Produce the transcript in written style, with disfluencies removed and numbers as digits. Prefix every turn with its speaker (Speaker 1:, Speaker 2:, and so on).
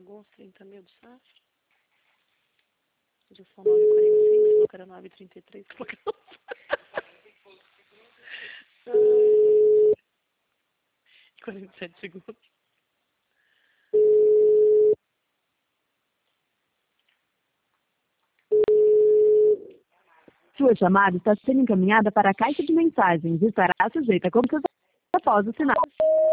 Speaker 1: pagou uns 30 mil do SAF. Já são 9h45, falou que era 9h33, falou que não. 47 segundos.
Speaker 2: Sua chamada está sendo encaminhada para a caixa de mensagens e estará sujeita a computação após o sinal.